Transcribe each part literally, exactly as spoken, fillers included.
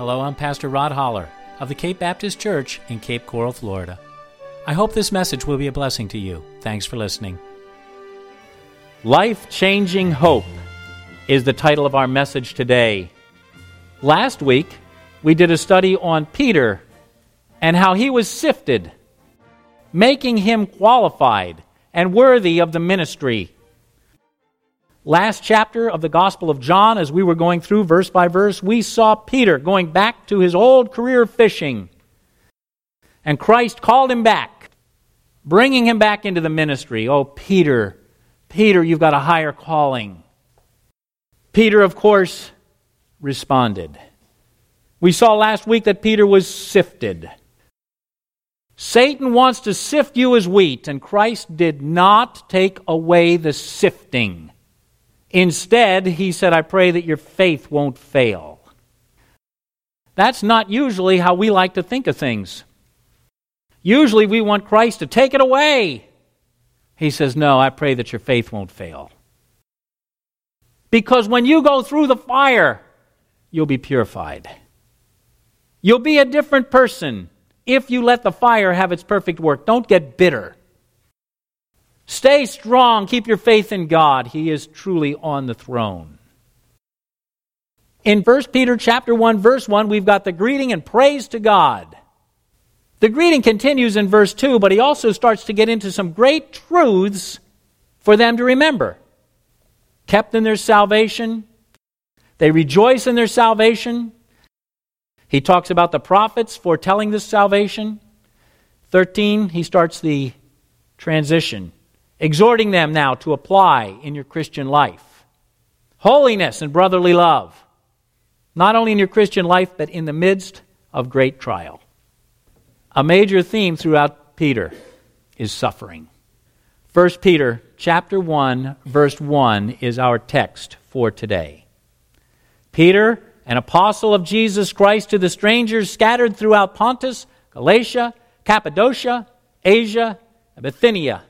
Hello, I'm Pastor Rod Holler of the Cape Baptist Church in Cape Coral, Florida. I hope this message will be a blessing to you. Thanks for listening. Life-Changing Hope is the title of our message today. Last week, we did a study on Peter and how he was sifted, making him qualified and worthy of the ministry. Last chapter of the Gospel of John, as we were going through verse by verse, we saw Peter going back to his old career of fishing. And Christ called him back, bringing him back into the ministry. Oh, Peter, Peter, you've got a higher calling. Peter, of course, responded. We saw last week that Peter was sifted. Satan wants to sift you as wheat, and Christ did not take away the sifting. Instead, he said, I pray that your faith won't fail. That's not usually how we like to think of things. Usually we want Christ to take it away. He says, no, I pray that your faith won't fail. Because when you go through the fire, you'll be purified. You'll be a different person if you let the fire have its perfect work. Don't get bitter. Stay strong. Keep your faith in God. He is truly on the throne. In First Peter chapter one, verse one, we've got the greeting and praise to God. The greeting continues in verse two, but he also starts to get into some great truths for them to remember. Kept in their salvation. They rejoice in their salvation. He talks about the prophets foretelling this salvation. thirteen, he starts the transition, exhorting them now to apply in your Christian life holiness and brotherly love, not only in your Christian life, but in the midst of great trial. A major theme throughout Peter is suffering. First Peter chapter one, verse one is our text for today. Peter, an apostle of Jesus Christ, to the strangers scattered throughout Pontus, Galatia, Cappadocia, Asia, and Bithynia.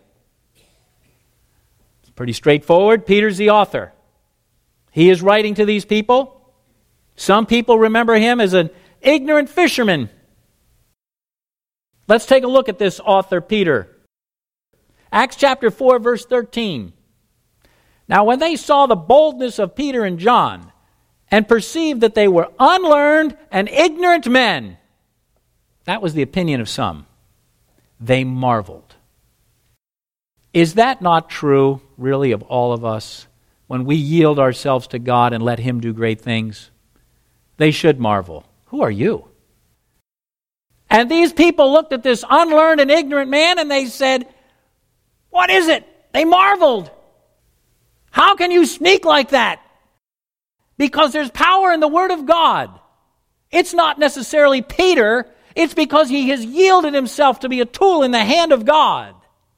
It's pretty straightforward. Peter's the author. He is writing to these people. Some people remember him as an ignorant fisherman. Let's take a look at this author, Peter. Acts chapter four, verse thirteen. Now when they saw the boldness of Peter and John, and perceived that they were unlearned and ignorant men, that was the opinion of some, they marveled. Is that not true, really, of all of us? When we yield ourselves to God and let Him do great things, they should marvel. Who are you? And these people looked at this unlearned and ignorant man and they said, what is it? They marveled. How can you speak like that? Because there's power in the Word of God. It's not necessarily Peter. It's because he has yielded himself to be a tool in the hand of God.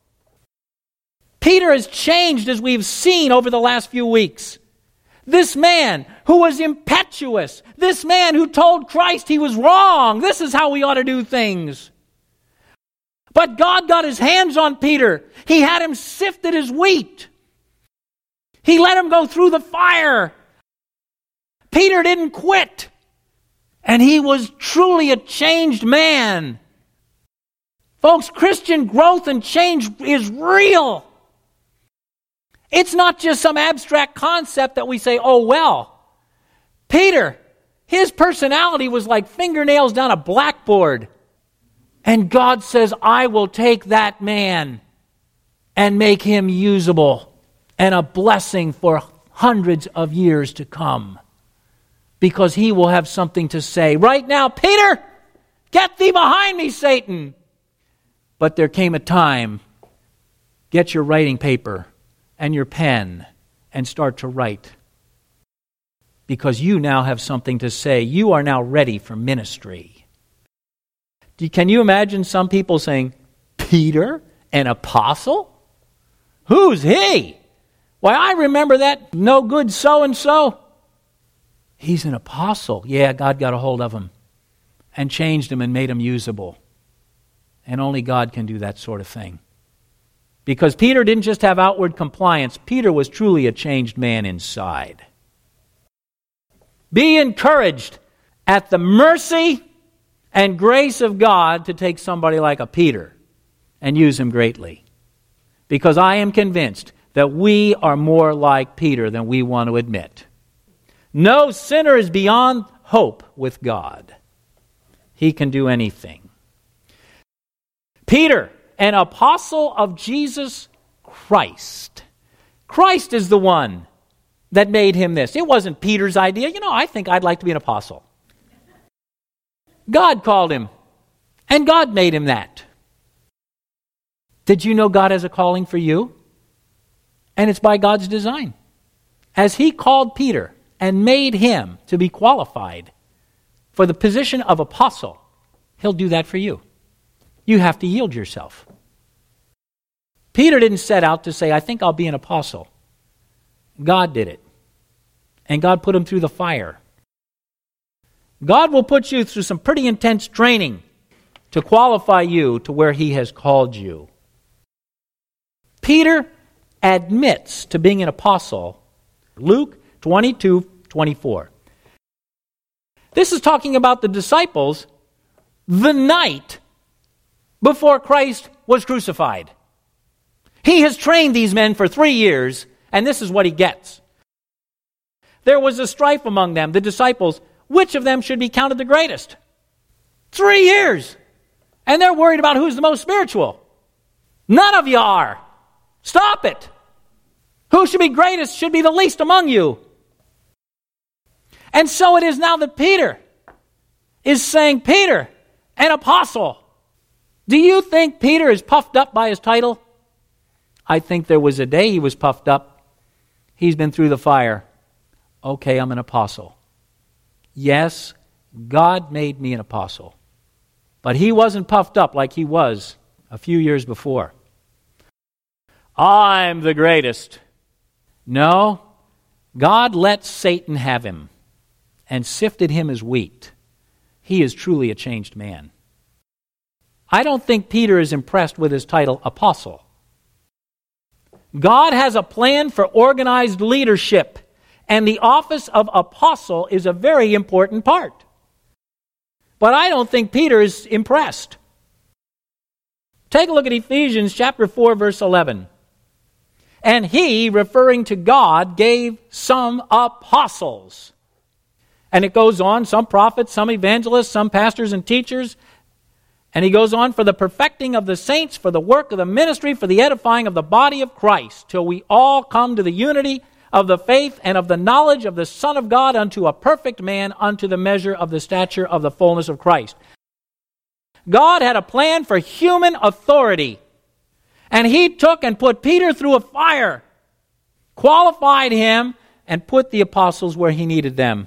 Peter has changed, as we've seen over the last few weeks. This man who was impetuous, this man who told Christ he was wrong, this is how we ought to do things. But God got his hands on Peter. He had him sifted as wheat. He let him go through the fire. Peter didn't quit. And he was truly a changed man. Folks, Christian growth and change is real. It's not just some abstract concept that we say, oh, well. Peter, his personality was like fingernails down a blackboard. And God says, I will take that man and make him usable and a blessing for hundreds of years to come. Because he will have something to say. Right now, Peter, get thee behind me, Satan. But there came a time, get your writing paper and your pen and start to write. Because you now have something to say. You are now ready for ministry. Can you imagine some people saying, Peter, an apostle? Who's he? Why, I remember that no good so-and-so. He's an apostle. Yeah, God got a hold of him and changed him and made him usable. And only God can do that sort of thing. Because Peter didn't just have outward compliance. Peter was truly a changed man inside. Be encouraged at the mercy and grace of God to take somebody like a Peter and use him greatly. Because I am convinced that we are more like Peter than we want to admit. No sinner is beyond hope with God. He can do anything. Peter, an apostle of Jesus Christ. Christ is the one that made him this. It wasn't Peter's idea. You know, I think I'd like to be an apostle. God called him, and God made him that. Did you know God has a calling for you? And it's by God's design. As he called Peter and made him to be qualified for the position of apostle, he'll do that for you. You have to yield yourself. Peter didn't set out to say, I think I'll be an apostle. God did it. And God put him through the fire. God will put you through some pretty intense training to qualify you to where he has called you. Peter admits to being an apostle. Luke twenty-two twenty-four. This is talking about the disciples the night before Christ was crucified. He has trained these men for three years, and this is what he gets. There was a strife among them, the disciples. Which of them should be counted the greatest? Three years. And they're worried about who's the most spiritual. None of you are. Stop it. Who should be greatest should be the least among you. And so it is now that Peter is saying, Peter, an apostle. Do you think Peter is puffed up by his title? I think there was a day he was puffed up. He's been through the fire. Okay, I'm an apostle. Yes, God made me an apostle. But he wasn't puffed up like he was a few years before. I'm the greatest. No, God let Satan have him and sifted him as wheat. He is truly a changed man. I don't think Peter is impressed with his title, apostle. God has a plan for organized leadership, and the office of apostle is a very important part. But I don't think Peter is impressed. Take a look at Ephesians chapter four, verse eleven. And he, referring to God, gave some apostles. And it goes on, some prophets, some evangelists, some pastors and teachers. And he goes on, for the perfecting of the saints, for the work of the ministry, for the edifying of the body of Christ, till we all come to the unity of the faith and of the knowledge of the Son of God, unto a perfect man, unto the measure of the stature of the fullness of Christ. God had a plan for human authority. And he took and put Peter through a fire, qualified him, and put the apostles where he needed them.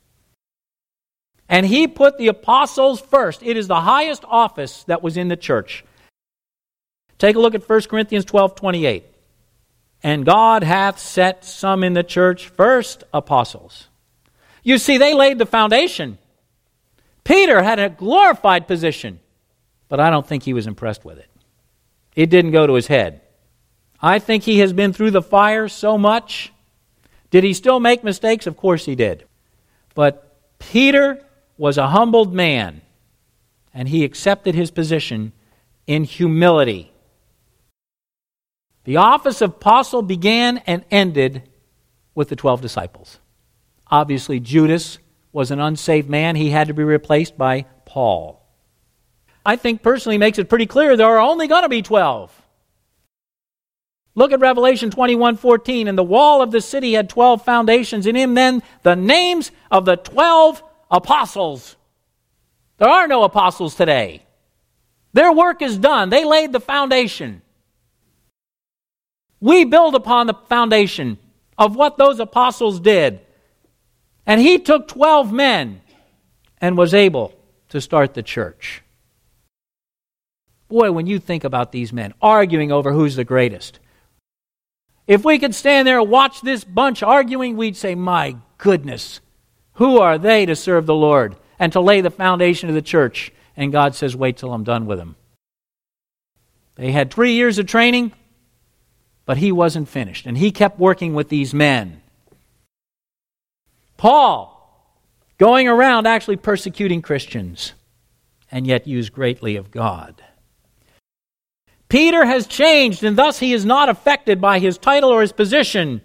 And he put the apostles first. It is the highest office that was in the church. Take a look at First Corinthians twelve twenty-eight. And God hath set some in the church first apostles. You see, they laid the foundation. Peter had a glorified position, but I don't think he was impressed with it. It didn't go to his head. I think he has been through the fire so much. Did he still make mistakes? Of course he did. But Peter was a humbled man, and he accepted his position in humility. The office of apostle began and ended with the twelve disciples. Obviously, Judas was an unsaved man. He had to be replaced by Paul. I think personally makes it pretty clear there are only going to be twelve. Look at Revelation twenty-one fourteen. And the wall of the city had twelve foundations. In him then the names of the twelve apostles. There are no apostles today. Their work is done. They laid the foundation. We build upon the foundation of what those apostles did. And he took twelve men and was able to start the church. Boy, when you think about these men arguing over who's the greatest, if we could stand there and watch this bunch arguing, we'd say, my goodness, who are they to serve the Lord and to lay the foundation of the church? And God says, wait till I'm done with them. They had three years of training, but he wasn't finished. And he kept working with these men. Paul, going around actually persecuting Christians, and yet used greatly of God. Peter has changed, and thus he is not affected by his title or his position.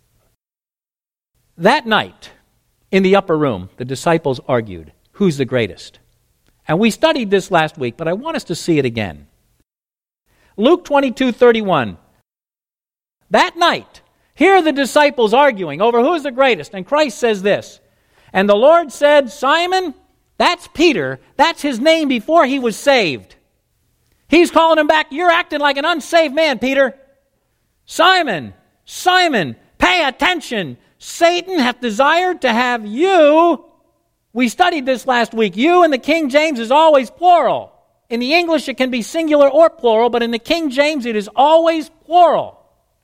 That night, in the upper room, the disciples argued, who's the greatest? And we studied this last week, but I want us to see it again. Luke twenty-two thirty-one. That night, here are the disciples arguing over who is the greatest, and Christ says this, and the Lord said, Simon, that's Peter, that's his name before he was saved. He's calling him back, you're acting like an unsaved man, Peter. Simon, Simon, pay attention. Satan hath desired to have you. We studied this last week. You in the King James is always plural. In the English it can be singular or plural, but in the King James it is always plural.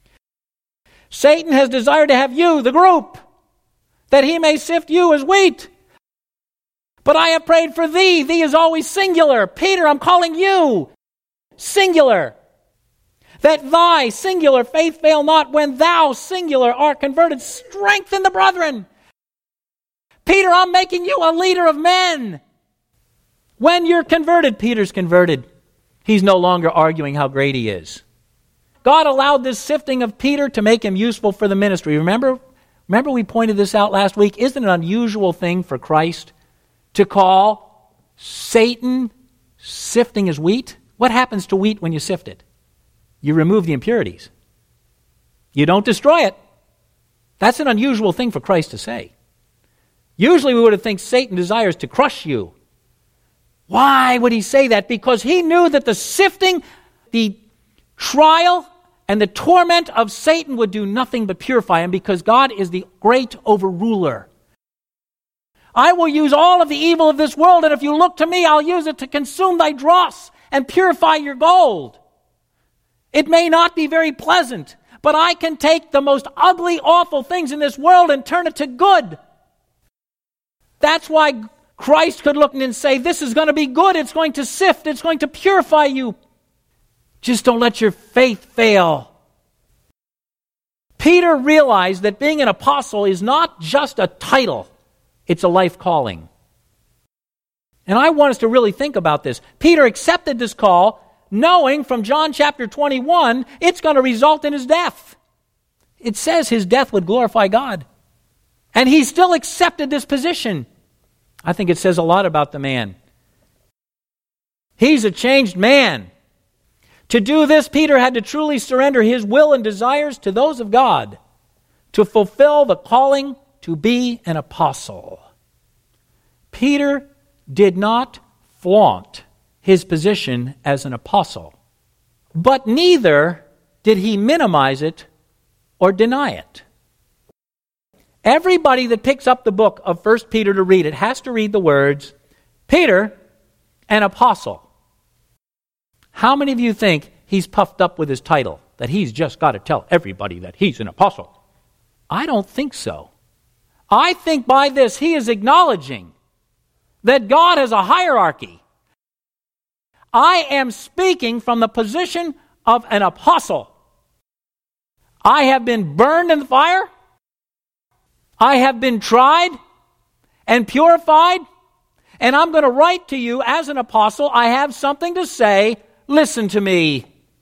Satan has desired to have you, the group, that he may sift you as wheat. But I have prayed for thee. Thee is always singular. Peter, I'm calling you. Singular. That thy, singular, faith fail not when thou, singular, art converted. Strengthen the brethren. Peter, I'm making you a leader of men. When you're converted, Peter's converted. He's no longer arguing how great he is. God allowed this sifting of Peter to make him useful for the ministry. Remember, remember we pointed this out last week. Isn't it an unusual thing for Christ to call Satan sifting as wheat? What happens to wheat when you sift it? You remove the impurities. You don't destroy it. That's an unusual thing for Christ to say. Usually we would have think Satan desires to crush you. Why would he say that? Because he knew that the sifting, the trial, and the torment of Satan would do nothing but purify him, because God is the great overruler. I will use all of the evil of this world, and if you look to me, I'll use it to consume thy dross and purify your gold. It may not be very pleasant, but I can take the most ugly, awful things in this world and turn it to good. That's why Christ could look and say, this is going to be good, it's going to sift, it's going to purify you. Just don't let your faith fail. Peter realized that being an apostle is not just a title, it's a life calling. And I want us to really think about this. Peter accepted this call, knowing from John chapter twenty-one, it's going to result in his death. It says his death would glorify God. And he still accepted this position. I think it says a lot about the man. He's a changed man. To do this, Peter had to truly surrender his will and desires to those of God to fulfill the calling to be an apostle. Peter did not flaunt his position as an apostle, but neither did he minimize it or deny it. Everybody that picks up the book of First Peter to read it has to read the words, Peter, an apostle. How many of you think he's puffed up with his title, that he's just got to tell everybody that he's an apostle? I don't think so. I think by this he is acknowledging that God has a hierarchy. I am speaking from the position of an apostle. I have been burned in the fire. I have been tried and purified. And I'm going to write to you as an apostle. I have something to say. Listen to me.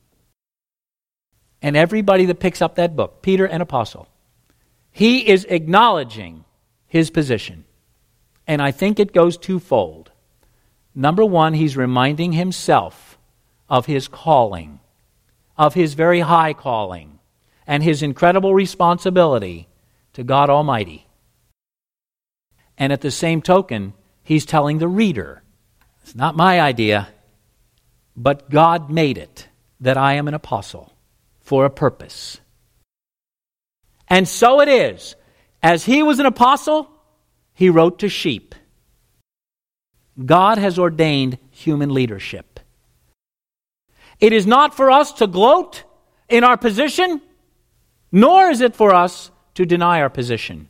And everybody that picks up that book, Peter, an apostle, he is acknowledging his position. And I think it goes twofold. Number one, he's reminding himself of his calling, of his very high calling, and his incredible responsibility to God Almighty. And at the same token, he's telling the reader, it's not my idea, but God made it, that I am an apostle for a purpose. And so it is. As he was an apostle, he wrote to sheep. God has ordained human leadership. It is not for us to gloat in our position, nor is it for us to deny our position.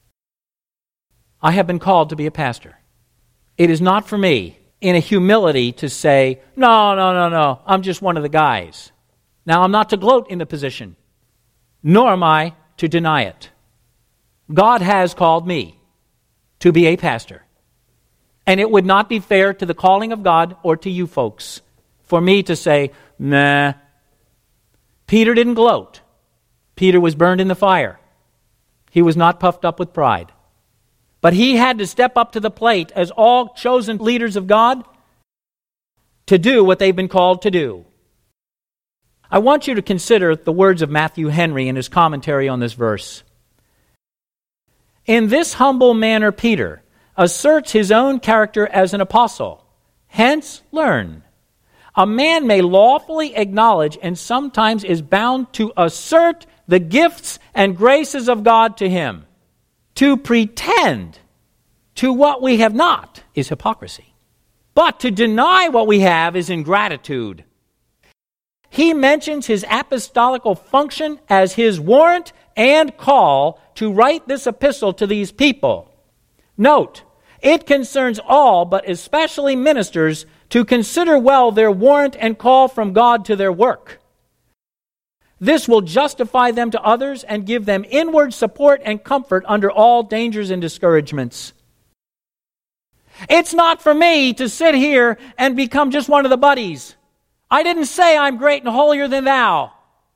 I have been called to be a pastor. It is not for me, in a humility, to say, no, no, no, no, I'm just one of the guys. Now, I'm not to gloat in the position, nor am I to deny it. God has called me. to be a pastor. And it would not be fair to the calling of God or to you folks for me to say, nah. Peter didn't gloat. Peter was burned in the fire. He was not puffed up with pride. But he had to step up to the plate as all chosen leaders of God to do what they've been called to do. I want you to consider the words of Matthew Henry in his commentary on this verse. In this humble manner, Peter asserts his own character as an apostle. Hence, learn. A man may lawfully acknowledge and sometimes is bound to assert the gifts and graces of God to him. To pretend to what we have not is hypocrisy. But to deny what we have is ingratitude. He mentions his apostolical function as his warrant and call to write this epistle to these people. Note, it concerns all, but especially ministers, to consider well their warrant and call from God to their work. This will justify them to others and give them inward support and comfort under all dangers and discouragements. It's not for me to sit here and become just one of the buddies. I didn't say I'm great and holier than thou.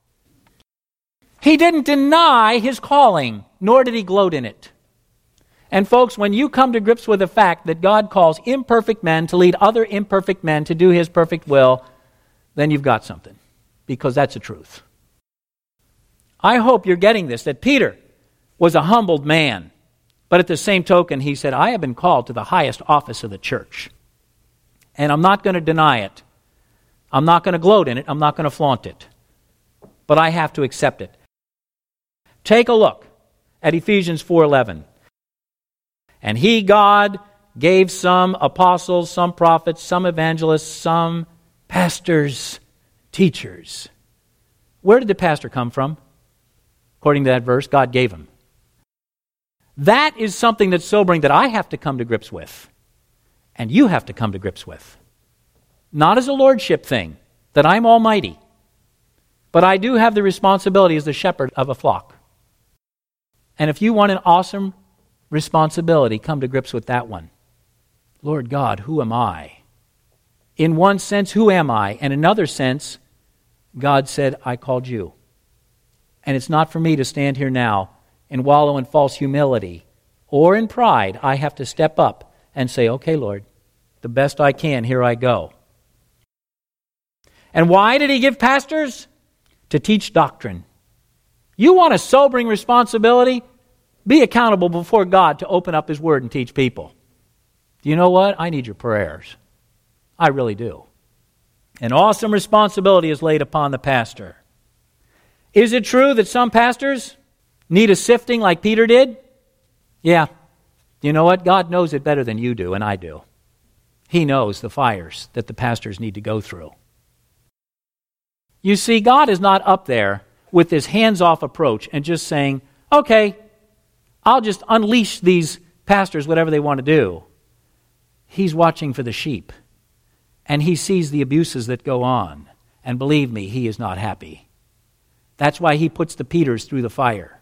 He didn't deny his calling, nor did he gloat in it. And folks, when you come to grips with the fact that God calls imperfect men to lead other imperfect men to do his perfect will, then you've got something, because that's the truth. I hope you're getting this, that Peter was a humbled man, but at the same token, he said, I have been called to the highest office of the church, and I'm not going to deny it. I'm not going to gloat in it. I'm not going to flaunt it. But I have to accept it. Take a look at Ephesians four eleven. And he, God, gave some apostles, some prophets, some evangelists, some pastors, teachers. Where did the pastor come from? According to that verse, God gave him. That is something that's sobering that I have to come to grips with. And you have to come to grips with. Not as a lordship thing, that I'm almighty. But I do have the responsibility as the shepherd of a flock. And if you want an awesome responsibility, come to grips with that one. Lord God, who am I? In one sense, who am I? In another sense, God said, I called you. And it's not for me to stand here now and wallow in false humility or in pride. I have to step up and say, okay, Lord, the best I can, here I go. And why did he give pastors? To teach doctrine. You want a sobering responsibility? Be accountable before God to open up his word and teach people. Do you know what? I need your prayers. I really do. An awesome responsibility is laid upon the pastor. Is it true that some pastors need a sifting like Peter did? Yeah. You know what? God knows it better than you do and I do. He knows the fires that the pastors need to go through. You see, God is not up there with this hands-off approach and just saying, okay, I'll just unleash these pastors whatever they want to do. He's watching for the sheep. And he sees the abuses that go on. And believe me, he is not happy. That's why he puts the Peters through the fire.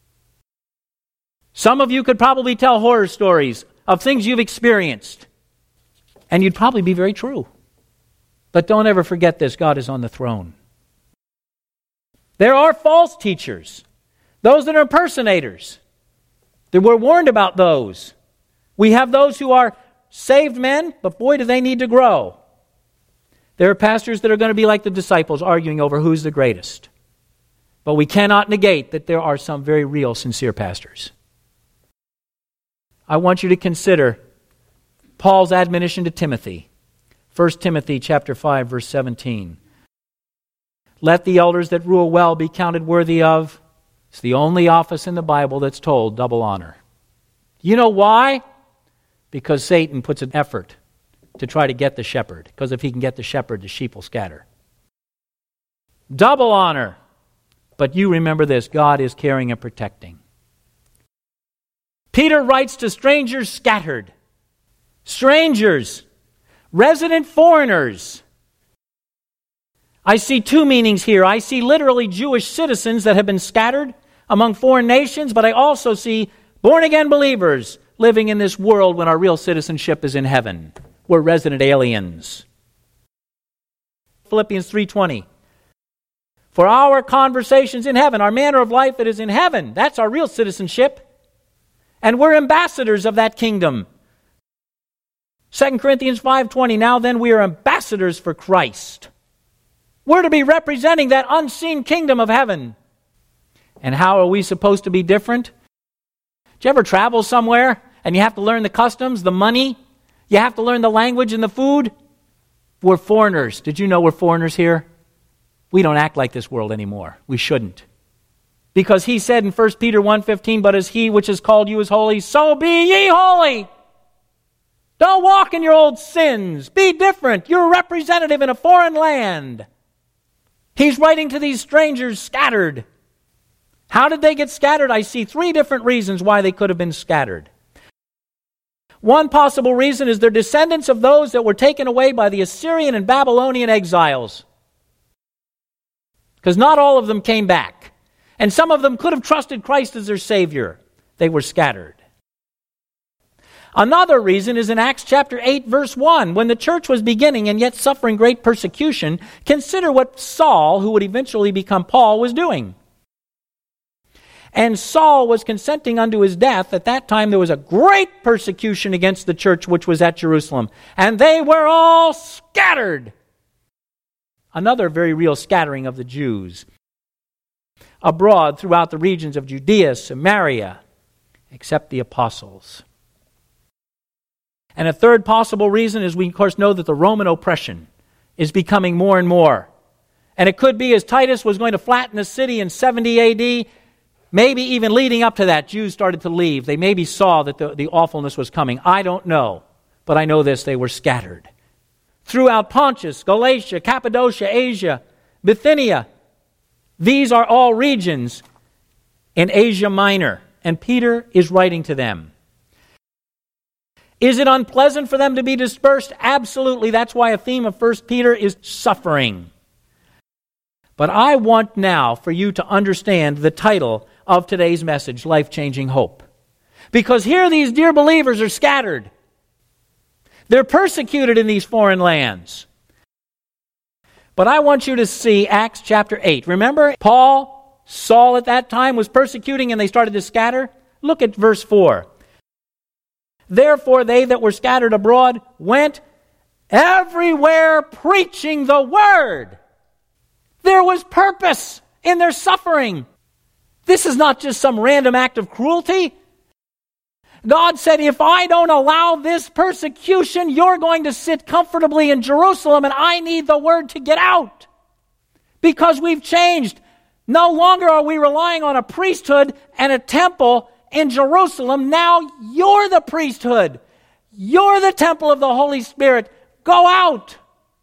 Some of you could probably tell horror stories of things you've experienced. And you'd probably be very true. But don't ever forget this, God is on the throne. There are false teachers, those that are impersonators. We're warned about those. We have those who are saved men, but boy, do they need to grow. There are pastors that are going to be like the disciples, arguing over who's the greatest. But we cannot negate that there are some very real, sincere pastors. I want you to consider Paul's admonition to Timothy. First Timothy chapter five, verse seventeen. Let the elders that rule well be counted worthy of. It's the only office in the Bible that's told double honor. You know why? Because Satan puts an effort to try to get the shepherd. Because if he can get the shepherd, the sheep will scatter. Double honor. But you remember this, God is caring and protecting. Peter writes to strangers scattered. Strangers. Resident foreigners. I see two meanings here. I see literally Jewish citizens that have been scattered among foreign nations, but I also see born-again believers living in this world when our real citizenship is in heaven. We're resident aliens. Philippians three twenty. For our conversations in heaven, our manner of life that is in heaven, that's our real citizenship. And we're ambassadors of that kingdom. Second Corinthians five twenty, now then we are ambassadors for Christ. We're to be representing that unseen kingdom of heaven. And how are we supposed to be different? Did you ever travel somewhere and you have to learn the customs, the money? You have to learn the language and the food? We're foreigners. Did you know we're foreigners here? We don't act like this world anymore. We shouldn't. Because he said in First Peter one fifteen, but as he which has called you is holy, so be ye holy. Don't walk in your old sins. Be different. You're a representative in a foreign land. He's writing to these strangers scattered. How did they get scattered? I see three different reasons why they could have been scattered. One possible reason is they're descendants of those that were taken away by the Assyrian and Babylonian exiles. Because not all of them came back. And some of them could have trusted Christ as their Savior. They were scattered. Another reason is in Acts chapter eight, verse one. When the church was beginning and yet suffering great persecution, consider what Saul, who would eventually become Paul, was doing. And Saul was consenting unto his death. At that time there was a great persecution against the church which was at Jerusalem. And they were all scattered. Another very real scattering of the Jews abroad throughout the regions of Judea, Samaria, except the apostles. And a third possible reason is we, of course, know that the Roman oppression is becoming more and more. And it could be as Titus was going to flatten the city in seventy A D, maybe even leading up to that, Jews started to leave. They maybe saw that the, the awfulness was coming. I don't know. But I know this, they were scattered. Throughout Pontus, Galatia, Cappadocia, Asia, Bithynia. These are all regions in Asia Minor. And Peter is writing to them. Is it unpleasant for them to be dispersed? Absolutely. That's why a theme of First Peter is suffering. But I want now for you to understand the title of today's message, Life-Changing Hope. Because here these dear believers are scattered. They're persecuted in these foreign lands. But I want you to see Acts chapter eight. Remember, Paul, Saul at that time was persecuting and they started to scatter? Look at verse four. Therefore they that were scattered abroad went everywhere preaching the word. There was purpose in their suffering. This is not just some random act of cruelty. God said, if I don't allow this persecution, you're going to sit comfortably in Jerusalem, and I need the word to get out. Because we've changed. No longer are we relying on a priesthood and a temple in Jerusalem. Now you're the priesthood. You're the temple of the Holy Spirit. Go out.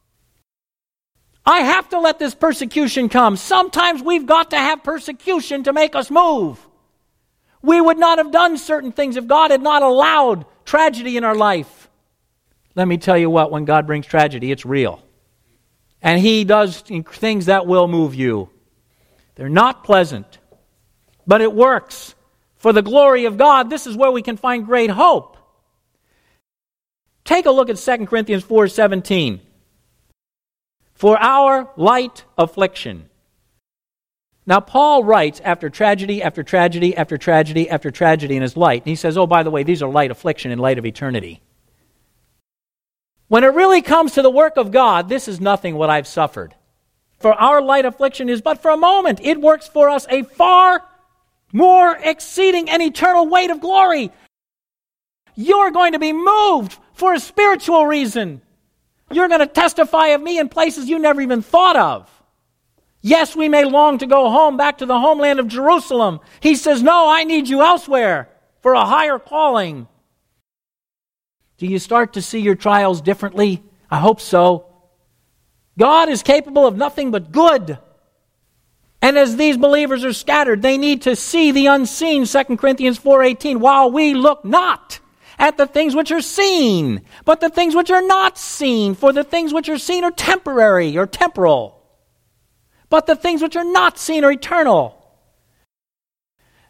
I have to let this persecution come. Sometimes we've got to have persecution to make us move. We would not have done certain things if God had not allowed tragedy in our life. Let me tell you what, when God brings tragedy, it's real. And He does things that will move you. They're not pleasant, but it works. For the glory of God, this is where we can find great hope. Take a look at Second Corinthians four seventeen. For our light affliction. Now, Paul writes after tragedy, after tragedy, after tragedy, after tragedy in his light. And he says, oh, by the way, these are light affliction in light of eternity. When it really comes to the work of God, this is nothing what I've suffered. For our light affliction is but for a moment. It works for us a far more exceeding and eternal weight of glory. You're going to be moved for a spiritual reason. You're going to testify of me in places you never even thought of. Yes, we may long to go home, back to the homeland of Jerusalem. He says, no, I need you elsewhere for a higher calling. Do you start to see your trials differently? I hope so. God is capable of nothing but good. And as these believers are scattered, they need to see the unseen, Second Corinthians four eighteen, while we look not at the things which are seen, but the things which are not seen, for the things which are seen are temporary or temporal, but the things which are not seen are eternal.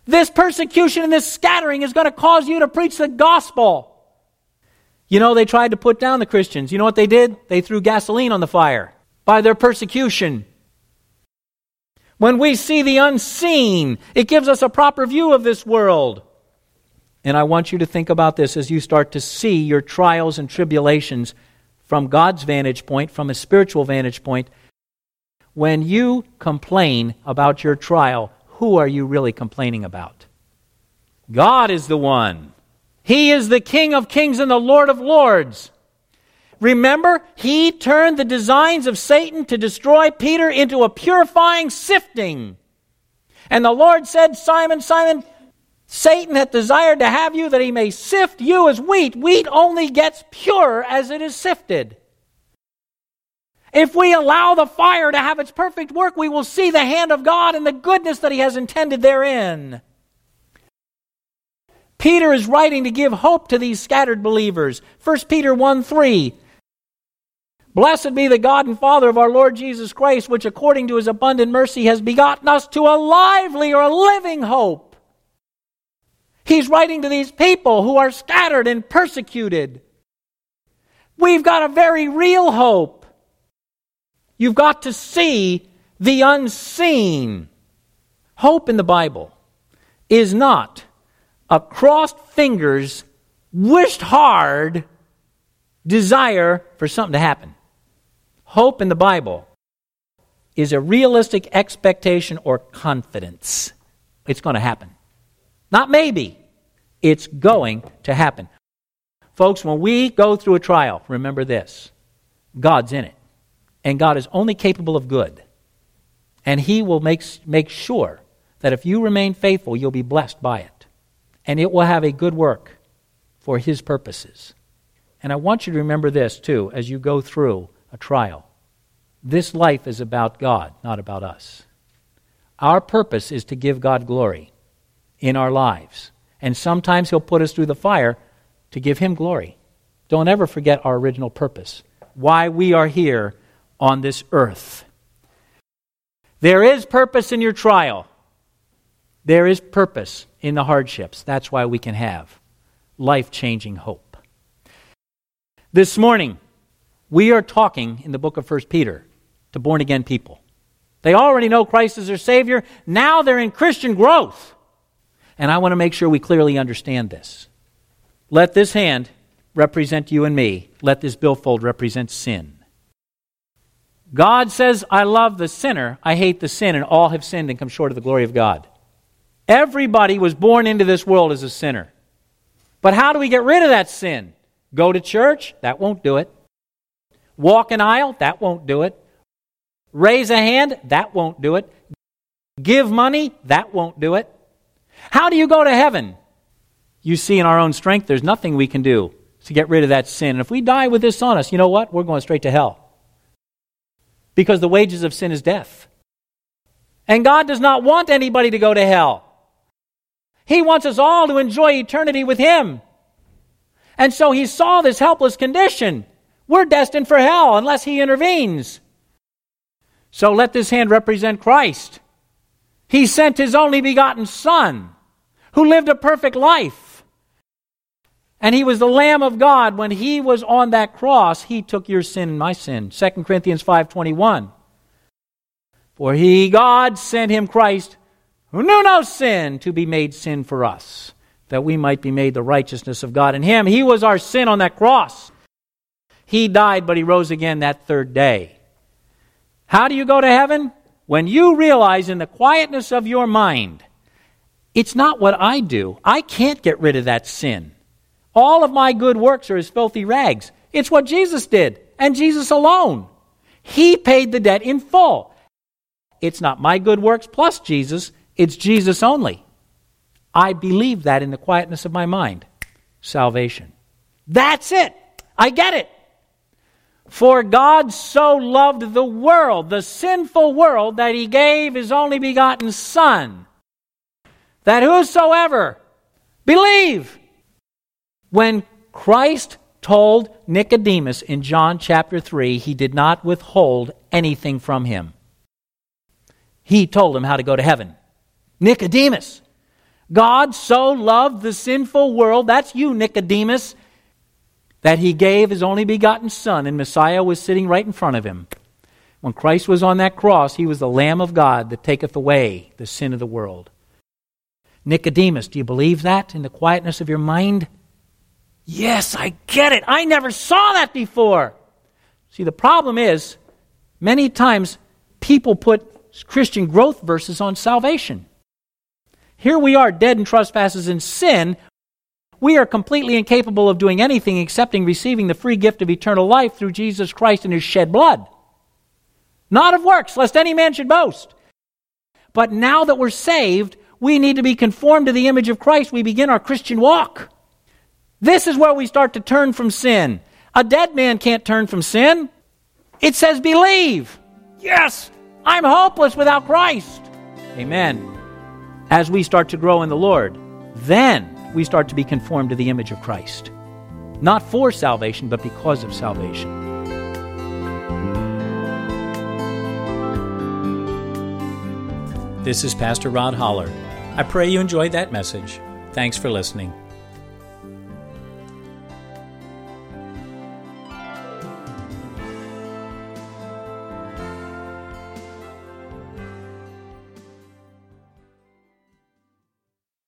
This persecution and this scattering is going to cause you to preach the gospel. You know, they tried to put down the Christians. You know what they did? They threw gasoline on the fire by their persecution. When we see the unseen, it gives us a proper view of this world. And I want you to think about this as you start to see your trials and tribulations from God's vantage point, from a spiritual vantage point. When you complain about your trial, who are you really complaining about? God is the one. He is the King of kings and the Lord of lords. Remember, he turned the designs of Satan to destroy Peter into a purifying sifting. And the Lord said, Simon, Simon, Satan hath desired to have you that he may sift you as wheat. Wheat only gets pure as it is sifted. If we allow the fire to have its perfect work, we will see the hand of God and the goodness that he has intended therein. Peter is writing to give hope to these scattered believers. First Peter one three. Blessed be the God and Father of our Lord Jesus Christ, which according to his abundant mercy has begotten us to a lively or a living hope. He's writing to these people who are scattered and persecuted. We've got a very real hope. You've got to see the unseen. Hope in the Bible is not a crossed fingers, wished hard desire for something to happen. Hope in the Bible is a realistic expectation or confidence. It's going to happen. Not maybe. It's going to happen. Folks, when we go through a trial, remember this. God's in it. And God is only capable of good. And he will make, make sure that if you remain faithful, you'll be blessed by it. And it will have a good work for his purposes. And I want you to remember this, too, as you go through a trial. This life is about God, not about us. Our purpose is to give God glory in our lives. And sometimes he'll put us through the fire to give him glory. Don't ever forget our original purpose, why we are here on this earth. There is purpose in your trial. There is purpose in the hardships. That's why we can have life-changing hope. This morning, we are talking in the book of First Peter to born-again people. They already know Christ is their Savior. Now they're in Christian growth. And I want to make sure we clearly understand this. Let this hand represent you and me. Let this billfold represent sin. God says, I love the sinner, I hate the sin, and all have sinned and come short of the glory of God. Everybody was born into this world as a sinner. But how do we get rid of that sin? Go to church? That won't do it. Walk an aisle? That won't do it. Raise a hand? That won't do it. Give money? That won't do it. How do you go to heaven? You see, in our own strength, there's nothing we can do to get rid of that sin. And if we die with this on us, you know what? We're going straight to hell. Because the wages of sin is death. And God does not want anybody to go to hell. He wants us all to enjoy eternity with him. And so he saw this helpless condition. We're destined for hell unless he intervenes. So let this hand represent Christ. He sent his only begotten Son, who lived a perfect life. And he was the Lamb of God. When he was on that cross, he took your sin and my sin. Second Corinthians five twenty-one. For he, God, sent him Christ, who knew no sin, to be made sin for us, that we might be made the righteousness of God in him. He was our sin on that cross. He died, but he rose again that third day. How do you go to heaven? When you realize in the quietness of your mind, it's not what I do. I can't get rid of that sin. All of my good works are as filthy rags. It's what Jesus did, and Jesus alone. He paid the debt in full. It's not my good works plus Jesus. It's Jesus only. I believe that in the quietness of my mind. Salvation. That's it. I get it. For God so loved the world, the sinful world, that he gave his only begotten Son, that whosoever believe. When Christ told Nicodemus in John chapter three, he did not withhold anything from him. He told him how to go to heaven. Nicodemus, God so loved the sinful world, that's you, Nicodemus, that he gave his only begotten Son, and Messiah was sitting right in front of him. When Christ was on that cross, he was the Lamb of God that taketh away the sin of the world. Nicodemus, do you believe that in the quietness of your mind? Yes, I get it. I never saw that before. See, the problem is, many times people put Christian growth verses on salvation. Here we are, dead in trespasses and sin. We are completely incapable of doing anything excepting receiving the free gift of eternal life through Jesus Christ and his shed blood. Not of works, lest any man should boast. But now that we're saved, we need to be conformed to the image of Christ. We begin our Christian walk. This is where we start to turn from sin. A dead man can't turn from sin. It says believe. Yes, I'm hopeless without Christ. Amen. As we start to grow in the Lord, then we start to be conformed to the image of Christ. Not for salvation, but because of salvation. This is Pastor Rod Holler. I pray you enjoyed that message. Thanks for listening.